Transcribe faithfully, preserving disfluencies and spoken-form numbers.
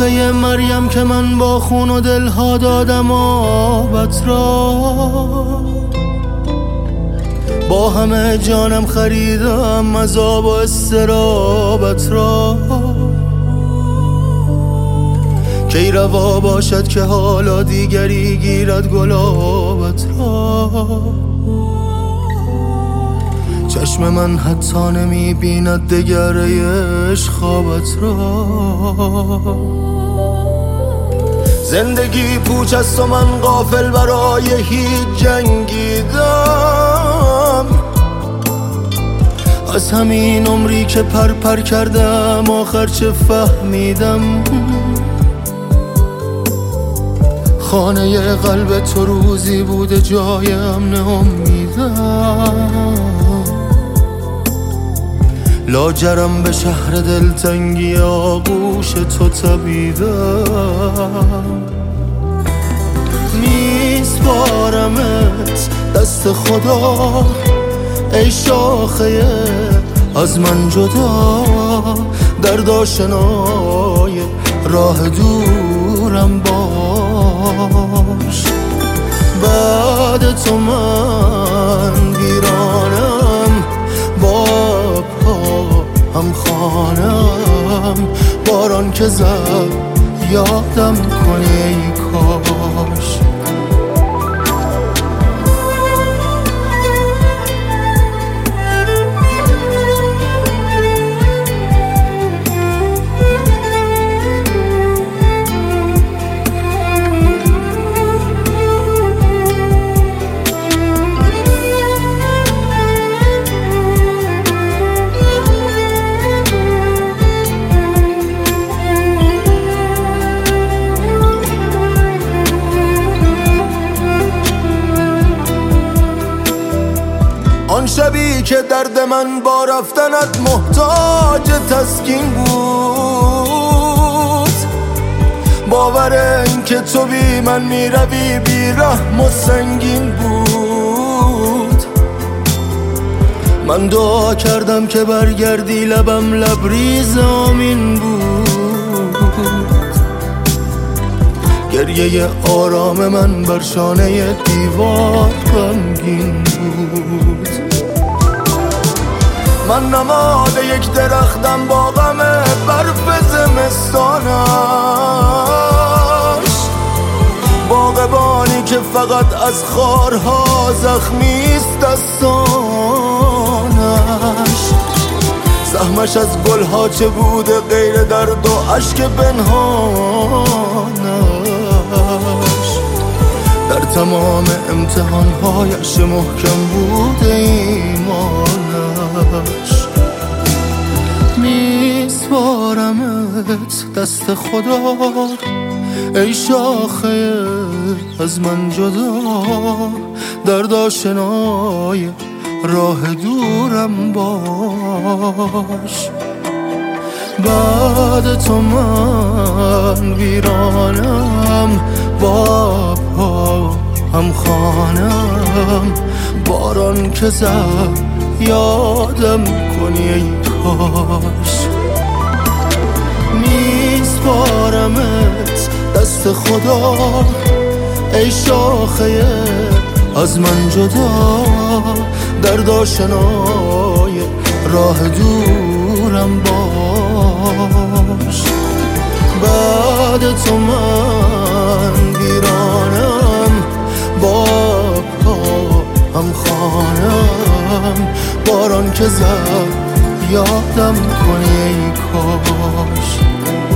شاخه مریم که من با خون و دلها دادم آبت را، با همه جانم خریدم عذاب و استرابت را. کی روا باشد که حالا دیگری گیرد گلابت را، چشم من حتی نمی بیند دگر عشق خوابت را. زندگی پوچ است و من غافل برای هیچ جنگیدم، از همین عمری که پر پر کردم آخر چه فهمیدم. خانه قلب تو روزی بوده جای امن امیدم، لاجرم به شهر دلتنگی آغوش تو تبیدم. میسپارمت دست خدا ای شاخه از من جدا، درد آشنای راه دورم باش. بعد تو من ویرانم، با پا هم خانم، باران که زد یادم کنی ای کاش. آن شبی که درد من با رفتنت محتاج تسکین بود، باور این که تو بی من میروی بی رحم و سنگین بود. من دعا کردم که برگردی، لبم لبریز آمین بود. گریه آرام من بر شانه دیوار غمگین بود. من نماد یک درختم با غم برف زمستانش، باغبانی که فقط از خارها زخمیست دستانش. زحمش از گلها چه بوده غیر درد و اشک پنهانش، در تمام امتحانهایش محکم بوده ایمانش. میسپارمت دست خدا ای شاخه از من جدا، درد آشنای راه دورم باش. بعد تو من ویرانم، با پا هم خانم، باران که زد یادم کنی ای کاش. میسپارمت دست خدا ای شاخه از من جدا، درد آشنای راه دورم باش. بعد تو من ویرانم، با پا هم خانم، باران که زد یادم کنی ای کاش.